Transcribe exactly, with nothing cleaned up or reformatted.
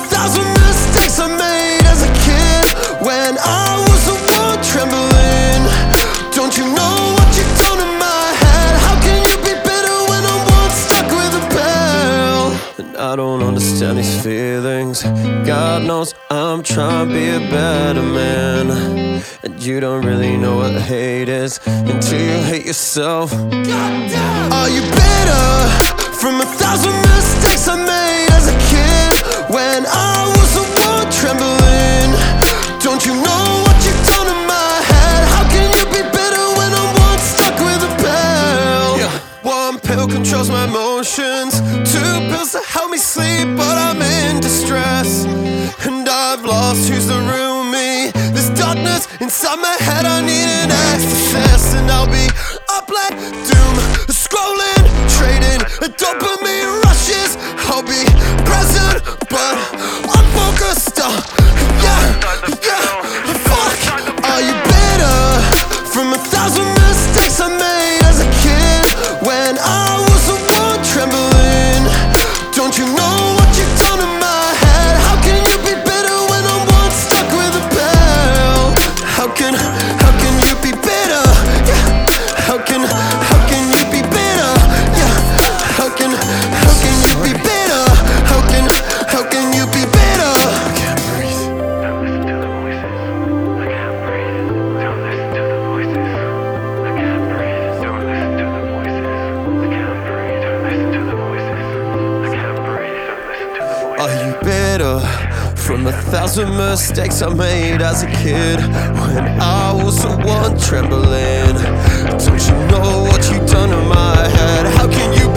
thousand mistakes I made as a kid, when I was the one trembling. Don't you know what you've done in my head? How can you be bitter when I'm one stuck with a pill? And I don't understand these feelings. God knows I'm trying to be a better man, and you don't really know what hate is until you hate yourself. Are you bitter from a thousand mistakes I made as a kid, when I was the one trembling? Don't you know what you've done in my head? How can you be bitter when I'm one stuck with a pill? Yeah. One pill controls my emotions, two pills to help me sleep, but I'm in distress, and I've lost who's the real me. There's darkness inside my head, I need an exorcist, and I'll be up like doom, scrolling, trading dopamine rushes. I'll be present but unfocused. uh, Yeah, yeah, fuck. Are you bitter from a thousand mistakes I made as a kid, when I was the one trembling? Don't you know what you've done in my head? How can you be bitter when I'm one stuck with a pill? How can, how can you be bitter? Yeah. How can, how can you be bitter? Yeah. How can, how can you be bitter? How can, how can you be bitter? I can't breathe. Don't listen to the voices. I can't breathe. Don't listen to the voices. I can't breathe. Don't listen to the voices. I can't breathe. Don't listen to the voices. I can't breathe. Don't listen to the voices. Are you bitter from a thousand mistakes I made as a kid, when I was the one trembling? Don't you know what you've done in my head? How can you